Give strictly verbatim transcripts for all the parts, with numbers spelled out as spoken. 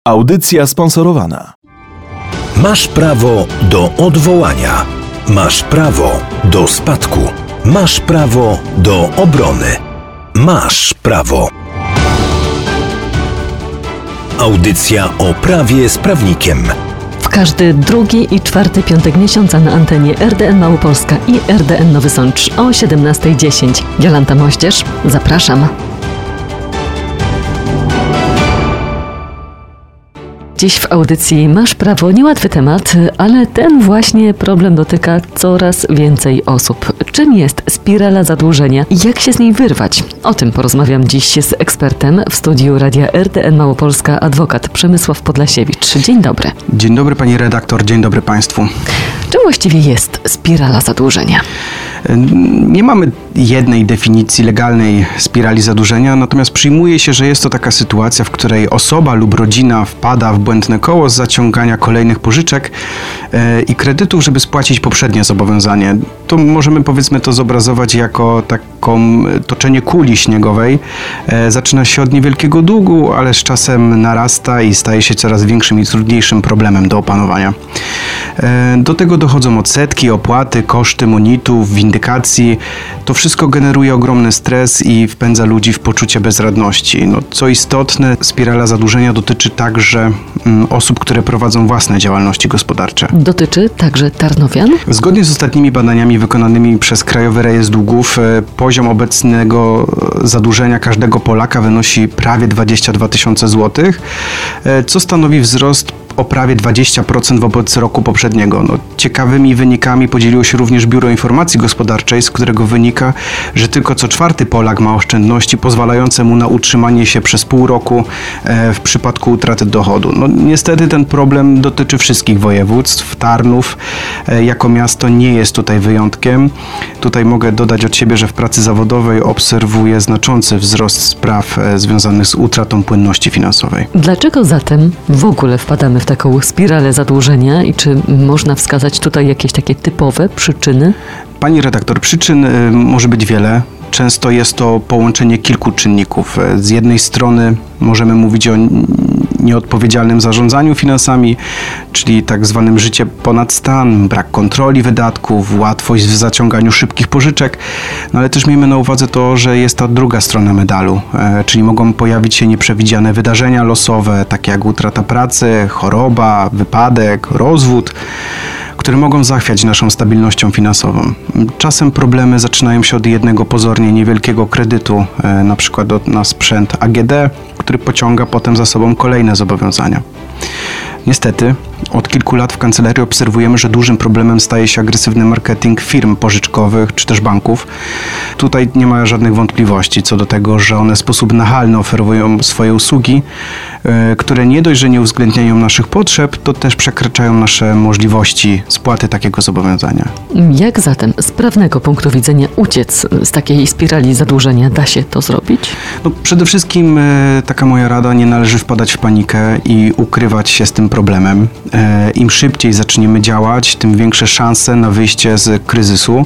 Audycja sponsorowana. Masz prawo do odwołania. Masz prawo do spadku. Masz prawo do obrony. Masz prawo. Audycja o prawie z prawnikiem. W każdy drugi i czwarty piątek miesiąca na antenie R D N Małopolska i R D N Nowy Sącz o siedemnasta dziesięć. Jolanta Moździerz, zapraszam. Dziś w audycji Masz prawo, niełatwy temat, ale ten właśnie problem dotyka coraz więcej osób. Czym jest spirala zadłużenia i jak się z niej wyrwać? O tym porozmawiam dziś z ekspertem w studiu Radia R D N Małopolska, adwokat Przemysław Podlasiewicz. Dzień dobry. Dzień dobry pani redaktor, dzień dobry państwu. Czym właściwie jest spirala zadłużenia? Nie mamy jednej definicji legalnej spirali zadłużenia, natomiast przyjmuje się, że jest to taka sytuacja, w której osoba lub rodzina wpada w błędne koło z zaciągania kolejnych pożyczek i kredytów, żeby spłacić poprzednie zobowiązanie. To możemy powiedzmy to zobrazować jako taką toczenie kuli śniegowej. Zaczyna się od niewielkiego długu, ale z czasem narasta i staje się coraz większym i trudniejszym problemem do opanowania. Do tego dochodzą odsetki, opłaty, koszty monitów, windykacji. To wszystko generuje ogromny stres i wpędza ludzi w poczucie bezradności. No, co istotne, spirala zadłużenia dotyczy także mm, osób, które prowadzą własne działalności gospodarcze. Dotyczy także tarnowian? Zgodnie z ostatnimi badaniami wykonanymi przez Krajowy Rejestr Długów, e, poziom obecnego zadłużenia każdego Polaka wynosi prawie dwadzieścia dwa tysiące złotych, e, co stanowi wzrost o prawie dwadzieścia procent wobec roku poprzedniego. No, ciekawymi wynikami podzieliło się również Biuro Informacji Gospodarczej, z którego wynika, że tylko co czwarty Polak ma oszczędności pozwalające mu na utrzymanie się przez pół roku e, w przypadku utraty dochodu. No, niestety ten problem dotyczy wszystkich województw. Tarnów e, jako miasto nie jest tutaj wyjątkiem. Tutaj mogę dodać od siebie, że w pracy zawodowej obserwuję znaczący wzrost spraw e, związanych z utratą płynności finansowej. Dlaczego zatem w ogóle wpadamy w taką spiralę zadłużenia i czy można wskazać tutaj jakieś takie typowe przyczyny? Pani redaktor, przyczyn y, może być wiele. Często jest to połączenie kilku czynników. Z jednej strony możemy mówić o nieodpowiedzialnym zarządzaniu finansami, czyli tak zwanym życie ponad stan, brak kontroli wydatków, łatwość w zaciąganiu szybkich pożyczek, no ale też miejmy na uwadze to, że jest ta druga strona medalu, e, czyli mogą pojawić się nieprzewidziane wydarzenia losowe, takie jak utrata pracy, choroba, wypadek, rozwód, które mogą zachwiać naszą stabilnością finansową. Czasem problemy zaczynają się od jednego pozornie niewielkiego kredytu, e, na przykład na sprzęt A G D, który pociąga potem za sobą kolejne zobowiązania. Niestety, od kilku lat w kancelarii obserwujemy, że dużym problemem staje się agresywny marketing firm pożyczkowych czy też banków. Tutaj nie ma żadnych wątpliwości co do tego, że one w sposób nachalny oferują swoje usługi, yy, które nie dość, że nie uwzględniają naszych potrzeb, to też przekraczają nasze możliwości spłaty takiego zobowiązania. Jak zatem z prawnego punktu widzenia uciec z takiej spirali zadłużenia? Da się to zrobić? No, przede wszystkim yy, taka moja rada, nie należy wpadać w panikę i ukrywać się z tym problemem. Im szybciej zaczniemy działać, tym większe szanse na wyjście z kryzysu.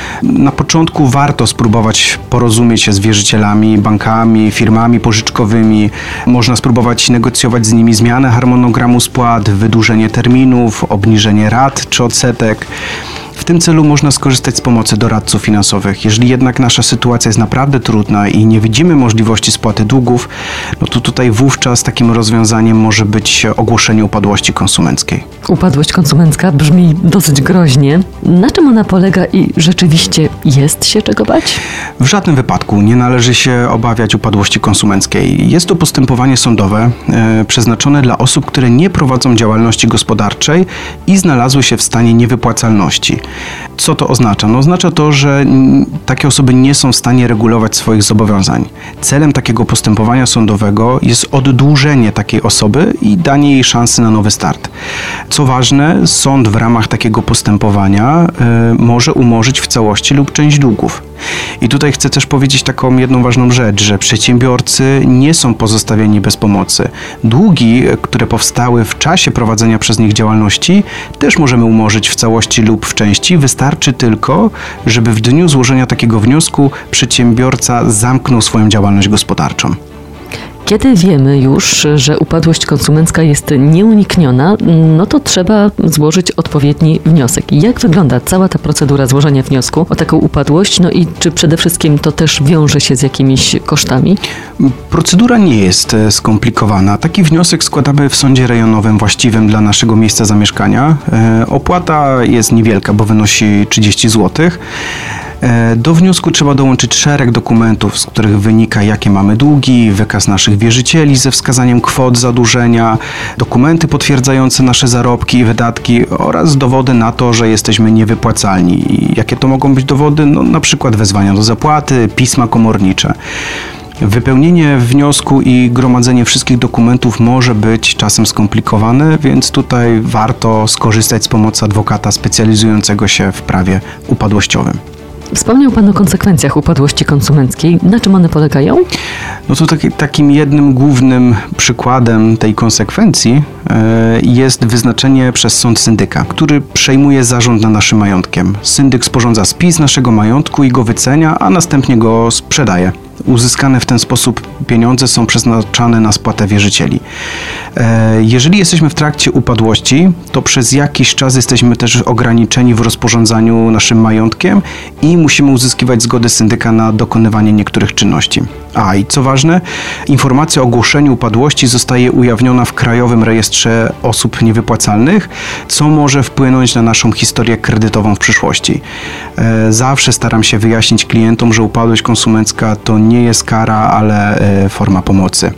Na początku warto spróbować porozumieć się z wierzycielami, bankami, firmami pożyczkowymi. Można spróbować negocjować z nimi zmianę harmonogramu spłat, wydłużenie terminów, obniżenie rat czy odsetek. W tym celu można skorzystać z pomocy doradców finansowych. Jeżeli jednak nasza sytuacja jest naprawdę trudna i nie widzimy możliwości spłaty długów, no to tutaj wówczas takim rozwiązaniem może być ogłoszenie upadłości konsumenckiej. Upadłość konsumencka brzmi dosyć groźnie. Na czym ona polega i rzeczywiście jest się czego bać? W żadnym wypadku nie należy się obawiać upadłości konsumenckiej. Jest to postępowanie sądowe e, przeznaczone dla osób, które nie prowadzą działalności gospodarczej i znalazły się w stanie niewypłacalności. Co to oznacza? No, oznacza to, że takie osoby nie są w stanie regulować swoich zobowiązań. Celem takiego postępowania sądowego jest oddłużenie takiej osoby i danie jej szansy na nowy start. Co ważne, sąd w ramach takiego postępowania y, może umorzyć w całości lub część długów. I tutaj chcę też powiedzieć taką jedną ważną rzecz, że przedsiębiorcy nie są pozostawieni bez pomocy. Długi, które powstały w czasie prowadzenia przez nich działalności, też możemy umorzyć w całości lub w części. Wystarczy tylko, żeby w dniu złożenia takiego wniosku przedsiębiorca zamknął swoją działalność gospodarczą. Kiedy wiemy już, że upadłość konsumencka jest nieunikniona, no to trzeba złożyć odpowiedni wniosek. Jak wygląda cała ta procedura złożenia wniosku o taką upadłość? No i czy przede wszystkim to też wiąże się z jakimiś kosztami? Procedura nie jest skomplikowana. Taki wniosek składamy w sądzie rejonowym właściwym dla naszego miejsca zamieszkania. Opłata jest niewielka, bo wynosi trzydzieści złotych. Do wniosku trzeba dołączyć szereg dokumentów, z których wynika, jakie mamy długi, wykaz naszych wierzycieli ze wskazaniem kwot zadłużenia, dokumenty potwierdzające nasze zarobki i wydatki oraz dowody na to, że jesteśmy niewypłacalni. I jakie to mogą być dowody? No, na przykład wezwania do zapłaty, pisma komornicze. Wypełnienie wniosku i gromadzenie wszystkich dokumentów może być czasem skomplikowane, więc tutaj warto skorzystać z pomocy adwokata specjalizującego się w prawie upadłościowym. Wspomniał Pan o konsekwencjach upadłości konsumenckiej. Na czym one polegają? No to taki, takim jednym głównym przykładem tej konsekwencji e, jest wyznaczenie przez sąd syndyka, który przejmuje zarząd nad naszym majątkiem. Syndyk sporządza spis naszego majątku i go wycenia, a następnie go sprzedaje. Uzyskane w ten sposób pieniądze są przeznaczane na spłatę wierzycieli. Jeżeli jesteśmy w trakcie upadłości, to przez jakiś czas jesteśmy też ograniczeni w rozporządzaniu naszym majątkiem i musimy uzyskiwać zgodę syndyka na dokonywanie niektórych czynności. A i co ważne, informacja o ogłoszeniu upadłości zostaje ujawniona w Krajowym Rejestrze Osób Niewypłacalnych, co może wpłynąć na naszą historię kredytową w przyszłości. Zawsze staram się wyjaśnić klientom, że upadłość konsumencka to nie jest kara, ale forma pomocy.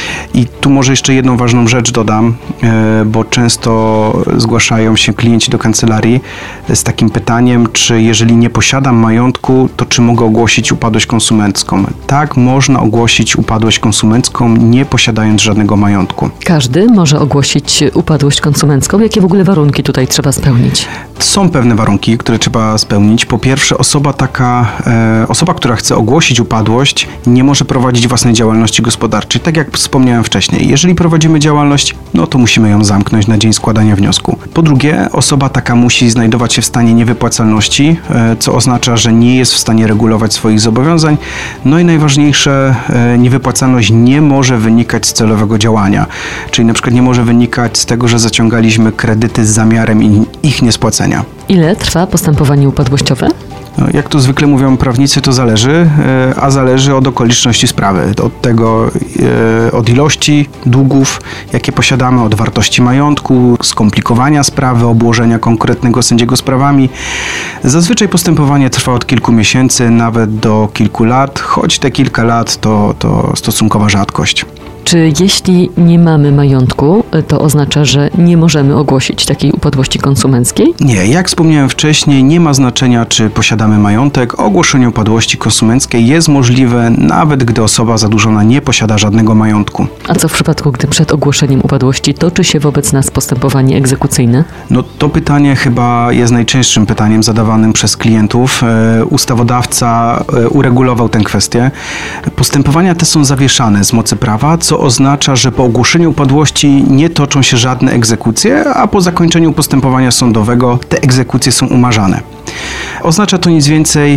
I tu może jeszcze jedną ważną rzecz dodam, bo często zgłaszają się klienci do kancelarii z takim pytaniem, czy jeżeli nie posiadam majątku, to czy mogę ogłosić upadłość konsumencką? Tak, można ogłosić upadłość konsumencką, nie posiadając żadnego majątku. Każdy może ogłosić upadłość konsumencką. Jakie w ogóle warunki tutaj trzeba spełnić? Są pewne warunki, które trzeba spełnić. Po pierwsze, osoba taka, e, osoba, która chce ogłosić upadłość, nie może prowadzić własnej działalności gospodarczej. Tak jak wspomniałem wcześniej, jeżeli prowadzimy działalność, no to musimy ją zamknąć na dzień składania wniosku. Po drugie, osoba taka musi znajdować się w stanie niewypłacalności, e, co oznacza, że nie jest w stanie regulować swoich zobowiązań. No i najważniejsze, e, niewypłacalność nie może wynikać z celowego działania. Czyli na przykład nie może wynikać z tego, że zaciągaliśmy kredyty z zamiarem ich niespłacenia. Ile trwa postępowanie upadłościowe? No, jak to zwykle mówią prawnicy, to zależy, a zależy od okoliczności sprawy, od tego, od ilości długów, jakie posiadamy, od wartości majątku, skomplikowania sprawy, obłożenia konkretnego sędziego sprawami. Zazwyczaj postępowanie trwa od kilku miesięcy, nawet do kilku lat, choć te kilka lat to, to stosunkowa rzadkość. Czy jeśli nie mamy majątku, to oznacza, że nie możemy ogłosić takiej upadłości konsumenckiej? Nie, jak wspomniałem wcześniej, nie ma znaczenia, czy posiadamy majątek. Ogłoszenie upadłości konsumenckiej jest możliwe, nawet gdy osoba zadłużona nie posiada żadnego majątku. A co w przypadku, gdy przed ogłoszeniem upadłości toczy się wobec nas postępowanie egzekucyjne? No to pytanie chyba jest najczęstszym pytaniem zadawanym przez klientów. Ustawodawca uregulował tę kwestię. Postępowania te są zawieszane z mocy prawa, co oznacza, że po ogłoszeniu upadłości nie toczą się żadne egzekucje, a po zakończeniu postępowania sądowego te egzekucje są umarzane. Oznacza to nic więcej,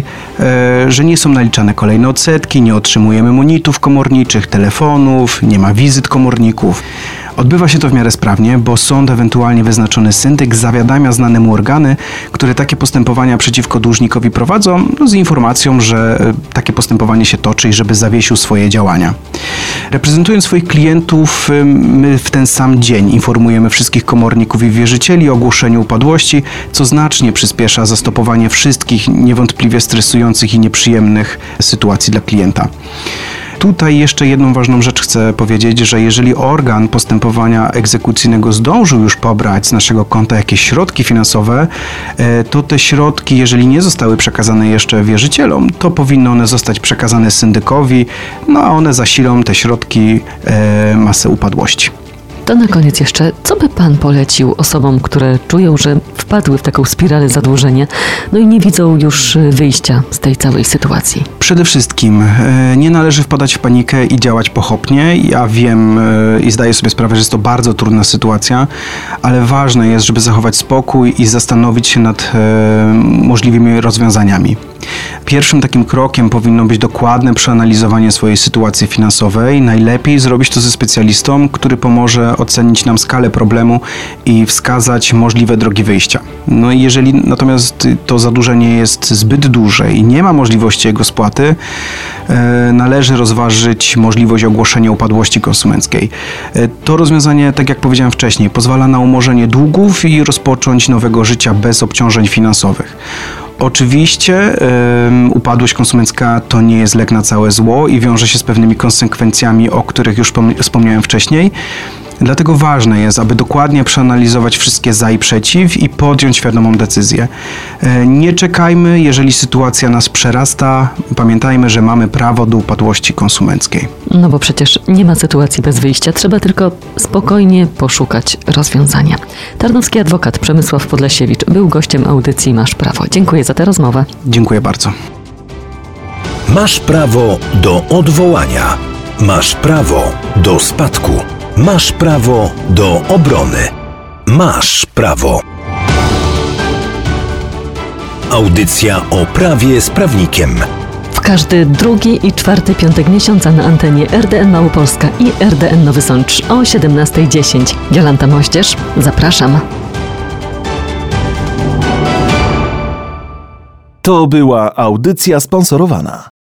że nie są naliczane kolejne odsetki, nie otrzymujemy monitów komorniczych, telefonów, nie ma wizyt komorników. Odbywa się to w miarę sprawnie, bo sąd, ewentualnie wyznaczony syndyk, zawiadamia znane mu organy, które takie postępowania przeciwko dłużnikowi prowadzą, no, z informacją, że takie postępowanie się toczy i żeby zawiesił swoje działania. Reprezentując swoich klientów, my w ten sam dzień informujemy wszystkich komorników i wierzycieli o ogłoszeniu upadłości, co znacznie przyspiesza zastopowanie wszystkich niewątpliwie stresujących i nieprzyjemnych sytuacji dla klienta. Tutaj jeszcze jedną ważną rzecz chcę powiedzieć, że jeżeli organ postępowania egzekucyjnego zdążył już pobrać z naszego konta jakieś środki finansowe, to te środki, jeżeli nie zostały przekazane jeszcze wierzycielom, to powinny one zostać przekazane syndykowi, no a one zasilą te środki masę upadłości. To na koniec jeszcze, co by Pan polecił osobom, które czują, że wpadły w taką spiralę zadłużenia, no i nie widzą już wyjścia z tej całej sytuacji? Przede wszystkim e, nie należy wpadać w panikę i działać pochopnie. Ja wiem e, i zdaję sobie sprawę, że jest to bardzo trudna sytuacja, ale ważne jest, żeby zachować spokój i zastanowić się nad e, możliwymi rozwiązaniami. Pierwszym takim krokiem powinno być dokładne przeanalizowanie swojej sytuacji finansowej. Najlepiej zrobić to ze specjalistą, który pomoże ocenić nam skalę problemu i wskazać możliwe drogi wyjścia. No i jeżeli natomiast to zadłużenie jest zbyt duże i nie ma możliwości jego spłaty, e, należy rozważyć możliwość ogłoszenia upadłości konsumenckiej. E, to rozwiązanie, tak jak powiedziałem wcześniej, pozwala na umorzenie długów i rozpocząć nowego życia bez obciążeń finansowych. Oczywiście um, upadłość konsumencka to nie jest lek na całe zło i wiąże się z pewnymi konsekwencjami, o których już pom- wspomniałem wcześniej. Dlatego ważne jest, aby dokładnie przeanalizować wszystkie za i przeciw i podjąć świadomą decyzję. E, nie czekajmy, jeżeli sytuacja nas przerasta. Pamiętajmy, że mamy prawo do upadłości konsumenckiej. No bo przecież nie ma sytuacji bez wyjścia, trzeba tylko spokojnie poszukać rozwiązania. Tarnowski adwokat Przemysław Podlesiewicz był gościem audycji Masz Prawo. Dziękuję za tę rozmowę. Dziękuję bardzo. Masz prawo do odwołania. Masz prawo do spadku. Masz prawo do obrony. Masz prawo. Audycja o prawie z prawnikiem. W każdy drugi i czwarty piątek miesiąca na antenie R D N Małopolska i R D N Nowy Sącz o siedemnasta dziesięć. Jolanta Moździerz, zapraszam. To była audycja sponsorowana.